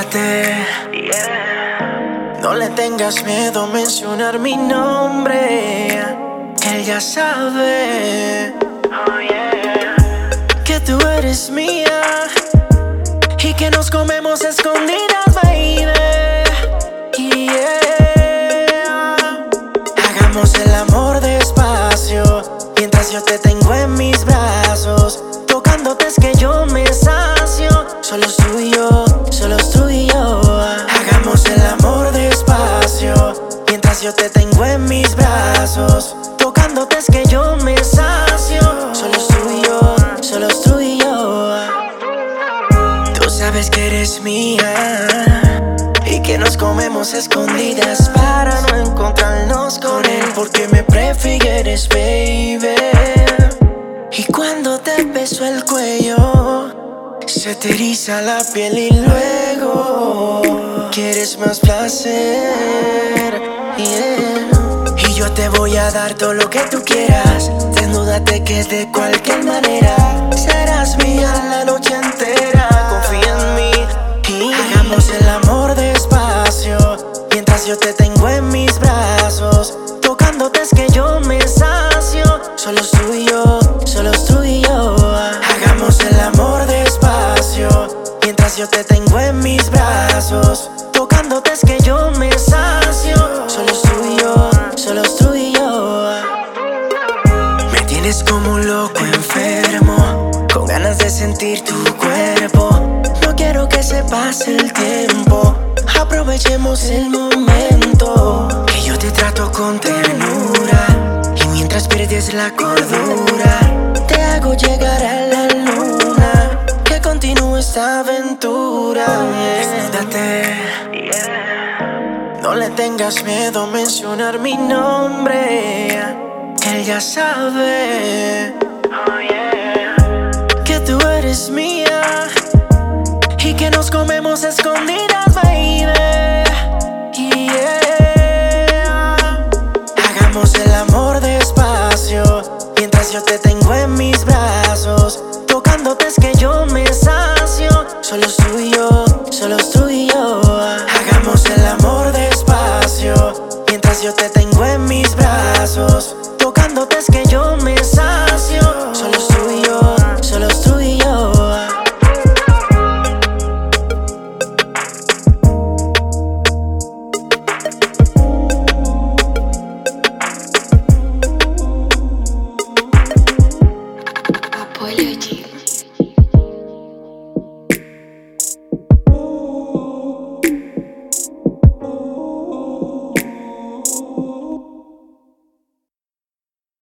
Desnúdate, no le tengas miedo a mencionar mi nombre, que él ya sabe que tú eres mía y que nos comemos escondidas, baby. Hagamos el amor despacio mientras yo te tengo en mis brazos. Tocándote es que yo me sacio. Solo es tú y yo, solo es tú y yo. Hagamos el amor despacio mientras yo te tengo en mis brazos. Tocándote es que yo me sacio. Solo es tú y yo, solo es tú y yo. Tú sabes que eres mía y que nos comemos escondidas para no encontrarnos con él, porque me prefieres, baby. Y cuando te beso el cuello, se te eriza la piel y luego quieres más placer, Y yo te voy a dar todo lo que tú quieras. Desnúdate que de cualquier manera serás mía la noche entera. Confía en mí y hagamos el amor despacio mientras yo te tengo en mis brazos. Tocándote es que yo me sacio. Solo es tú y yo, solo es tú y yo. Hagamos el amor despacio mientras yo te tengo en mis brazos. Tocándote es que yo me sacio. Solo es tú y yo, solo es tú y yo. Me tienes como un loco enfermo, con ganas de sentir tu cuerpo. No quiero que se pase el tiempo, aprovechemos el momento. Que yo te trato con ternura y mientras pierdes la cordura te hago llegar a la luna. Que continúe esta aventura. Desnúdate, no le tengas miedo a mencionar mi nombre, que él ya sabe que tú eres mía y que nos comemos escondidas, baby. Hagamos el amor despacio mientras yo te tengo en mis brazos. Tocándote es que yo me sacio. Solo es tú y yo, solo es tú y yo. Hagamos el amor despacio mientras yo te tengo